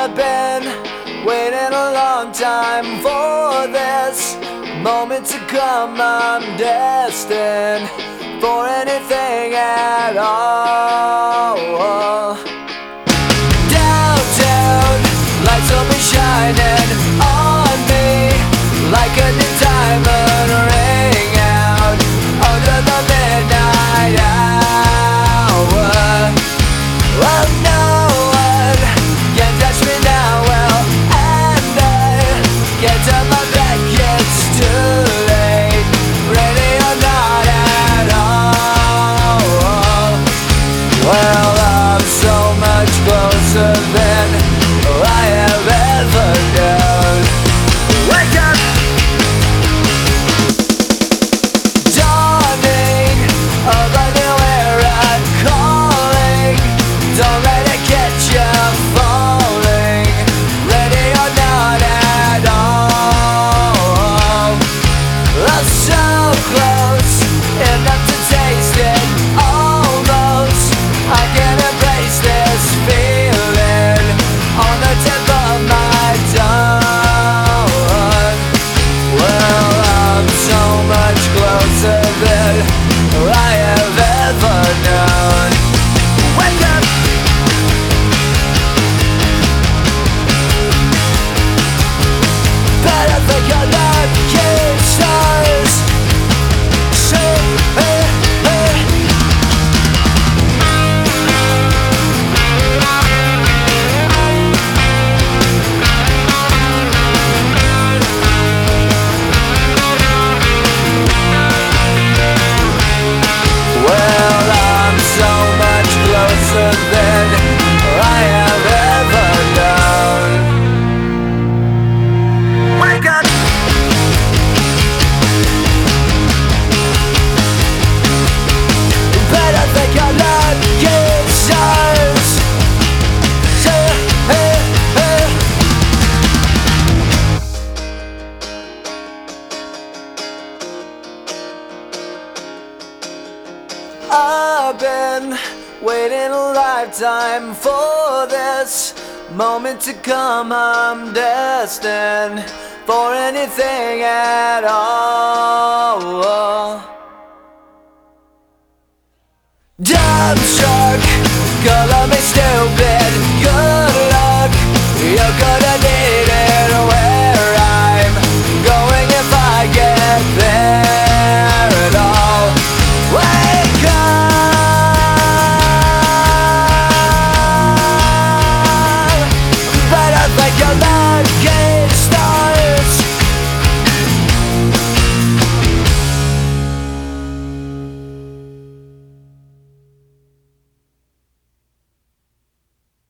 I've been waiting a long time for this moment to come. I'm destined for anything at all. Downtown, lights will be shining on me like a new diamond ring out under the midnight hour. Well, no one can touch me now. Well, and I can't turn my back. It's too late, ready or not at all. Well, I'm so much closer than I have ever known. Wake up! Dawning of a new era calling. Don't let it get you falling, ready or not at all. I'm so close, enough to taste it, almost. I can embrace this feeling on the tip of my tongue. Well, I'm so much closer than I have ever known. Wake up! But I think I love you, stars. So, well, I'm so much closer than I have ever known. Wake up! But I think I love you, stars. So, I've been waiting a lifetime for this moment to come. I'm destined for anything at all. Dumbstruck, color me stupid, good.